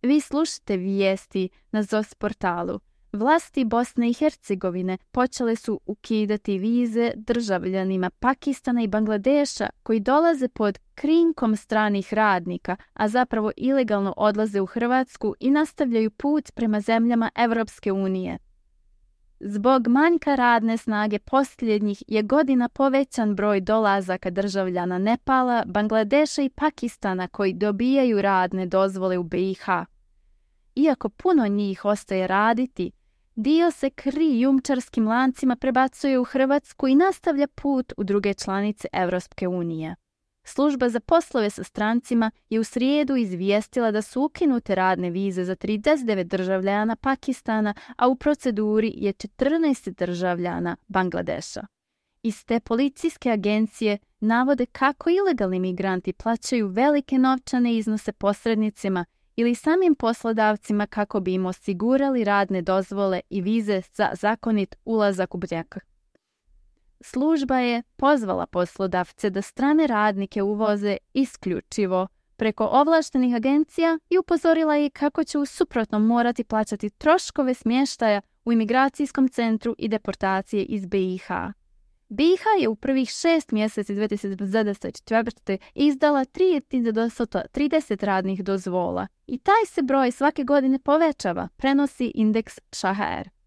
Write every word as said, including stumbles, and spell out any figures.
Vi slušate vijesti na Z O S portalu. Vlasti Bosne i Hercegovine počele su ukidati vize državljanima Pakistana i Bangladeša koji dolaze pod krinkom stranih radnika, a zapravo ilegalno odlaze u Hrvatsku i nastavljaju put prema zemljama Evropske unije. Zbog manjka radne snage posljednjih je godina povećan broj dolazaka državljana Nepala, Bangladeša i Pakistana koji dobijaju radne dozvole u B i H. Iako puno njih ostaje raditi, dio se krijumčarskim lancima prebacuje u Hrvatsku i nastavlja put u druge članice Evropske unije. Služba za poslove sa strancima je u srijedu izvijestila da su ukinute radne vize za trideset devet državljana Pakistana, a u proceduri je četrnaest državljana Bangladeša. Iz te policijske agencije navode kako ilegalni migranti plaćaju velike novčane iznose posrednicima ili samim poslodavcima kako bi im osigurali radne dozvole i vize za zakonit ulazak u brijak. Služba je pozvala poslodavce da strane radnike uvoze isključivo preko ovlaštenih agencija i upozorila je kako će u suprotnom morati plaćati troškove smještaja u imigracijskom centru i deportacije iz B i H. B i H je u prvih šest mjeseci dvije tisuće dvadeset četvrte. izdala tri tisuće trideset radnih dozvola i taj se broj svake godine povećava, prenosi indeks Šaher.